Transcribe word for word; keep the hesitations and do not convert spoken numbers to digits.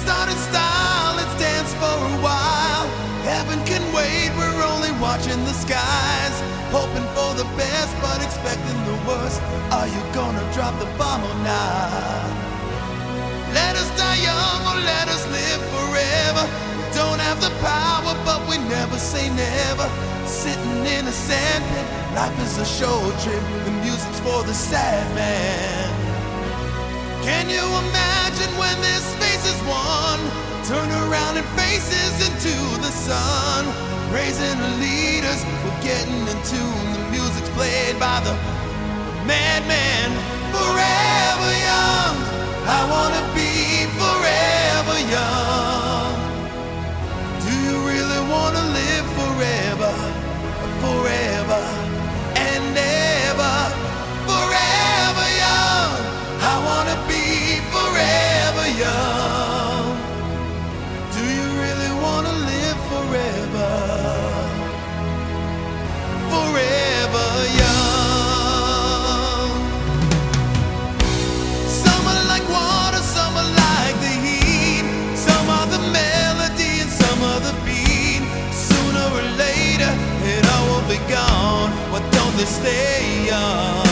start in style, let's dance for a while. Heaven can wait, we're only watching the skies, hoping for the best but expecting the worst. Are you gonna drop the bomb or not? Let us die young or let us live forever. We don't have the power but we never say never. Sitting in a sandpit, life is a show trip. The music's for the sad man. Can you imagine when this face is won? Turn around and faces into the sun. Raising the leaders, we're getting in tune. The music's played by the madman. Forever young, I wanna be forever young. Do you really wanna live forever, forever and ever? Forever young, I wanna be forever young. Do you really wanna live forever, forever young? Some are like water, some are like the heat. Some are the melody and some are the beat. Sooner or later it all will be gone. Why don't they stay young?